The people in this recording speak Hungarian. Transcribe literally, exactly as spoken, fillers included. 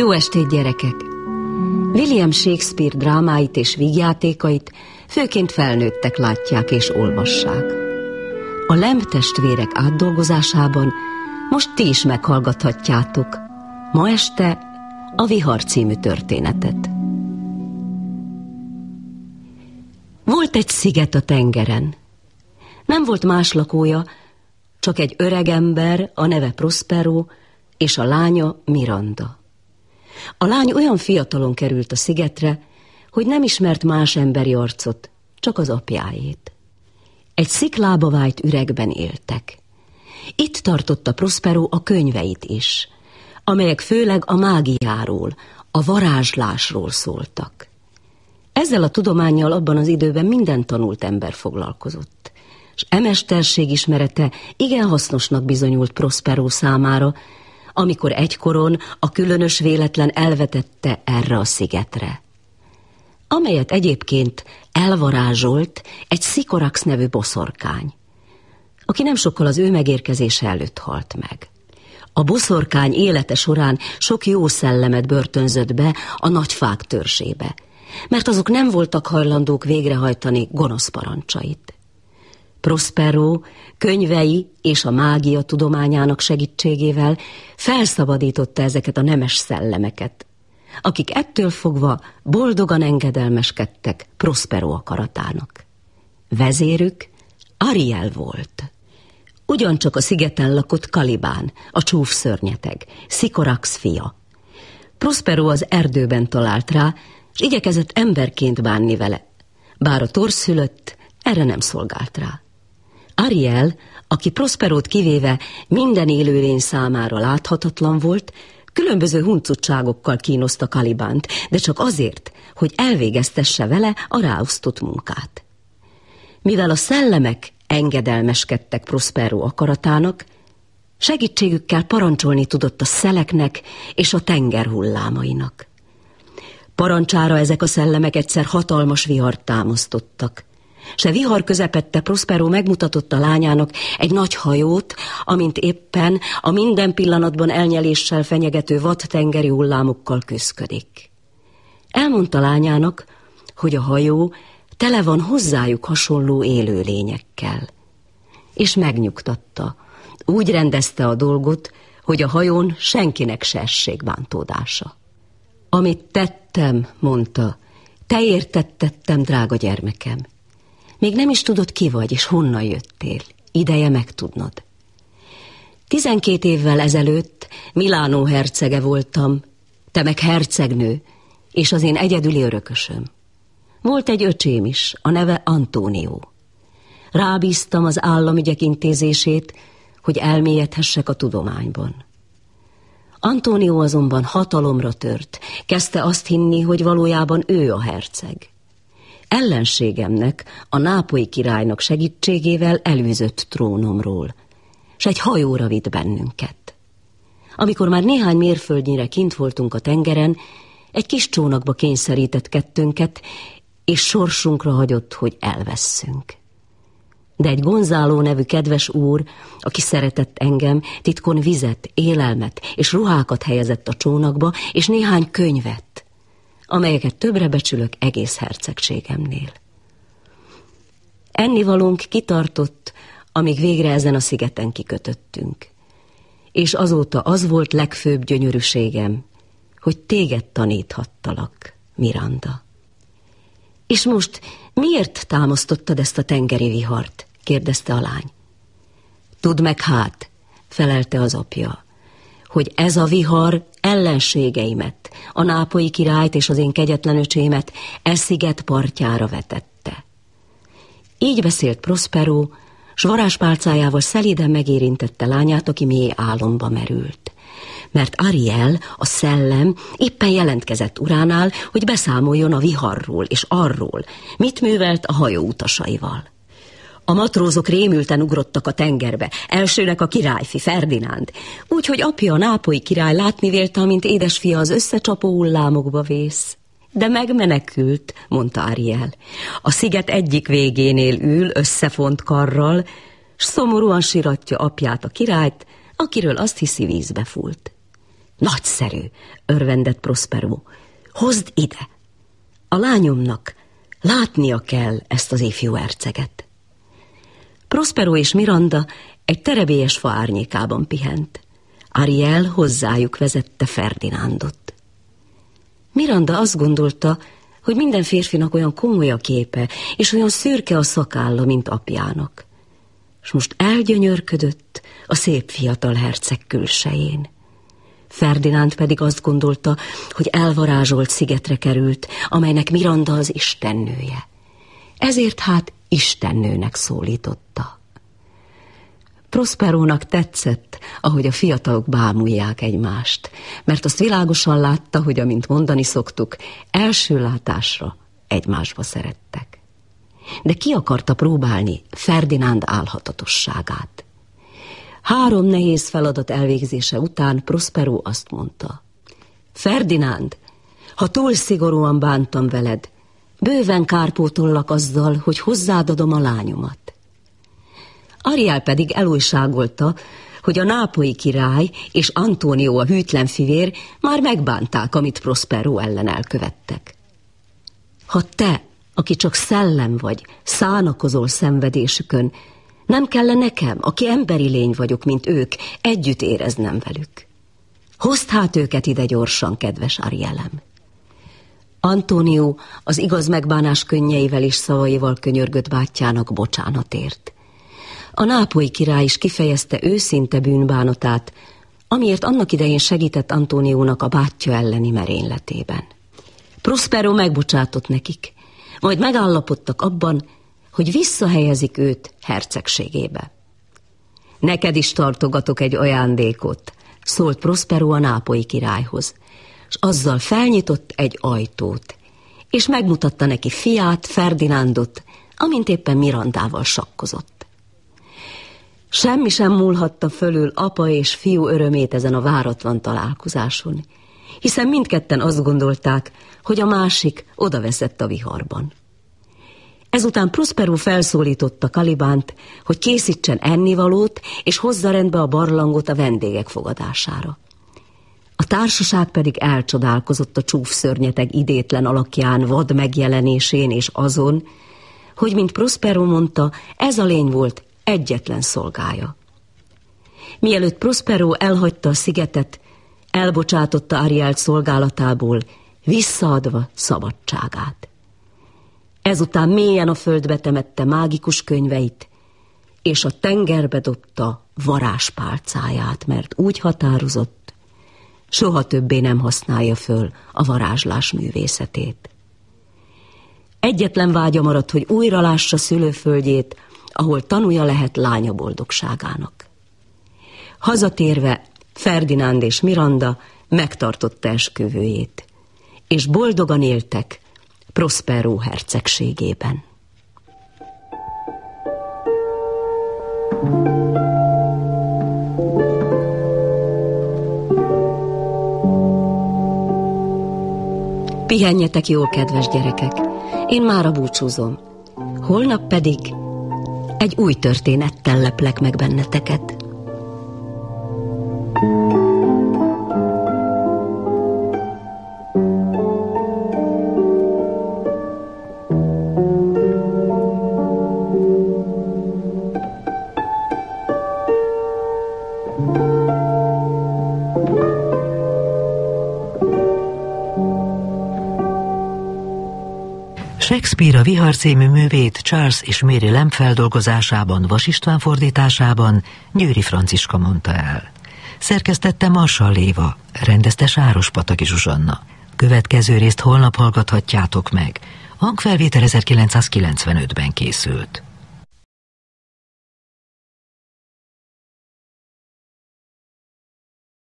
Jó estét, gyerekek! William Shakespeare drámáit és vígjátékait főként felnőttek látják és olvassák. A Lamb testvérek átdolgozásában most ti is meghallgathatjátok ma este a Vihar című történetet. Volt egy sziget a tengeren. Nem volt más lakója, csak egy öreg ember, a neve Prospero, és a lánya Miranda. A lány olyan fiatalon került a szigetre, hogy nem ismert más emberi arcot, csak az apjáét. Egy sziklába vájt üregben éltek. Itt tartotta Prospero a könyveit is, amelyek főleg a mágiáról, a varázslásról szóltak. Ezzel a tudománnyal abban az időben minden tanult ember foglalkozott, és e mesterség ismerete igen hasznosnak bizonyult Prospero számára, amikor egykoron a különös véletlen elvetette erre a szigetre, amelyet egyébként elvarázsolt egy Sycorax nevű boszorkány, aki nem sokkal az ő megérkezése előtt halt meg. A boszorkány élete során sok jó szellemet börtönzött be a nagy fák törzsébe, mert azok nem voltak hajlandók végrehajtani gonosz parancsait. Prospero könyvei és a mágia tudományának segítségével felszabadította ezeket a nemes szellemeket, akik ettől fogva boldogan engedelmeskedtek Prospero akaratának. Vezérük Ariel volt. Ugyancsak a szigeten lakott Caliban, a csúf szörnyeteg, Sycorax fia. Prospero az erdőben talált rá, és igyekezett emberként bánni vele, bár a torszülött erre nem szolgált rá. Ariel, aki Prosperót kivéve minden élőlény számára láthatatlan volt, különböző huncutságokkal kínoszta Calibánt, de csak azért, hogy elvégeztesse vele a ráosztott munkát. Mivel a szellemek engedelmeskedtek Prospero akaratának, segítségükkel parancsolni tudott a szeleknek és a tenger hullámainak. Parancsára ezek a szellemek egyszer hatalmas vihart támasztottak, s a vihar közepette Prospero megmutatott a lányának egy nagy hajót, amint éppen a minden pillanatban elnyeléssel fenyegető vadtengeri hullámokkal küszködik. Elmondta lányának, hogy a hajó tele van hozzájuk hasonló élőlényekkel, és megnyugtatta. Úgy rendezte a dolgot, hogy a hajón senkinek se essék bántódása. Amit tettem, mondta, te értettettem, drága gyermekem. Még nem is tudod, ki vagy, és honnan jöttél. Ideje megtudnod. Tizenkét évvel ezelőtt Milánó hercege voltam, te meg hercegnő, és az én egyedüli örökösöm. Volt egy öcsém is, a neve Antonio. Rábíztam az államügyek intézését, hogy elmélyedhessek a tudományban. Antonio azonban hatalomra tört, kezdte azt hinni, hogy valójában ő a herceg. Ellenségemnek, a nápolyi királynak segítségével elűzött trónomról, s egy hajóra vitt bennünket. Amikor már néhány mérföldnyire kint voltunk a tengeren, egy kis csónakba kényszerített kettőnket, és sorsunkra hagyott, hogy elvesszünk. De egy Gonzáló nevű kedves úr, aki szeretett engem, titkon vizet, élelmet és ruhákat helyezett a csónakba, és néhány könyvet, amelyeket többre becsülök egész hercegségemnél. Ennivalónk kitartott, amíg végre ezen a szigeten kikötöttünk. És azóta az volt legfőbb gyönyörűségem, hogy téged taníthattalak, Miranda. És most miért támasztottad ezt a tengeri vihart? Kérdezte a lány. Tudd meg hát, felelte az apja, hogy ez a vihar ellenségeimet, a nápolyi királyt és az én kegyetlen öcsémet e sziget partjára vetette. Így beszélt Prospero, s varázspálcájával szelíden megérintette lányát, aki mély álomba merült. Mert Ariel, a szellem, éppen jelentkezett uránál, hogy beszámoljon a viharról és arról, mit művelt a hajó utasaival. A matrózok rémülten ugrottak a tengerbe, elsőnek a királyfi, Ferdinánd, úgyhogy apja, a nápolyi király látni vélte, amint édesfia az összecsapó hullámokba vész. De megmenekült, mondta Ariel. A sziget egyik végénél ül összefont karral, s szomorúan siratja apját, a királyt, akiről azt hiszi, vízbe fúlt. Nagyszerű, örvendett Prospero. Hozd ide! A lányomnak látnia kell ezt az ifjú herceget. Prospero és Miranda egy terebélyes fa árnyékában pihent. Ariel hozzájuk vezette Ferdinándot. Miranda azt gondolta, hogy minden férfinak olyan komoly a képe, és olyan szürke a szakálla, mint apjának. És most elgyönyörködött a szép fiatal herceg külsején. Ferdinánd pedig azt gondolta, hogy elvarázsolt szigetre került, amelynek Miranda az istennője. Ezért hát istennőnek szólította. Prosperónak tetszett, ahogy a fiatalok bámulják egymást, mert azt világosan látta, hogy amint mondani szoktuk, első látásra egymásba szerettek. De ki akarta próbálni Ferdinánd álhatatosságát? Három nehéz feladat elvégzése után Prospero azt mondta: Ferdinánd, ha túl szigorúan bántam veled, bőven kárpótollak azzal, hogy hozzád adom a lányomat. Ariel pedig elújságolta, hogy a nápolyi király és Antónió a hűtlen fivér már megbánták, amit Prospero ellen elkövettek. Ha te, aki csak szellem vagy, szánakozol szenvedésükön, nem kellene nekem, aki emberi lény vagyok, mint ők, együtt éreznem velük. Hozd hát őket ide gyorsan, kedves Arielem. Antónió az igaz megbánás könnyeivel és szavaival könyörgött bátyjának bocsánatért. A nápolyi király is kifejezte őszinte bűnbánatát, amiért annak idején segített Antóniónak a bátyja elleni merényletében. Prospero megbocsátott nekik, majd megállapodtak abban, hogy visszahelyezik őt hercegségébe. Neked is tartogatok egy ajándékot, szólt Prospero a nápolyi királyhoz, és azzal felnyitott egy ajtót, és megmutatta neki fiát, Ferdinándot, amint éppen Mirandával sakkozott. Semmi sem múlhatta fölül apa és fiú örömét ezen a váratlan találkozáson, hiszen mindketten azt gondolták, hogy a másik odaveszett a viharban. Ezután Prospero felszólította Kalibánt, hogy készítsen ennivalót, és hozza rendbe a barlangot a vendégek fogadására. A társaság pedig elcsodálkozott a csúfszörnyeteg idétlen alakján, vad megjelenésén és azon, hogy, mint Prospero mondta, ez a lény volt egyetlen szolgája. Mielőtt Prospero elhagyta a szigetet, elbocsátotta Arielt szolgálatából, visszaadva szabadságát. Ezután mélyen a földbe temette mágikus könyveit, és a tengerbe dobta varázspálcáját, mert úgy határozott, soha többé nem használja föl a varázslás művészetét. Egyetlen vágya maradt, hogy újra lássa szülőföldjét, ahol tanúja lehet lánya boldogságának. Hazatérve Ferdinánd és Miranda megtartotta esküvőjét, és boldogan éltek Prospero hercegségében. Pihenjetek jól, kedves gyerekek, én mára búcsúzom. Holnap pedig egy új történettel leplek meg benneteket. Shakespeare a Vihar című művét Charles és Mary Lamb feldolgozásában, Vas István fordításában Győri Franciska mondta el. Szerkesztette Marsall Éva, rendezte Sárospataki Zsuzsanna. Következő részt holnap hallgathatjátok meg. Hangfelvétel ezerkilencszázkilencvenötben készült.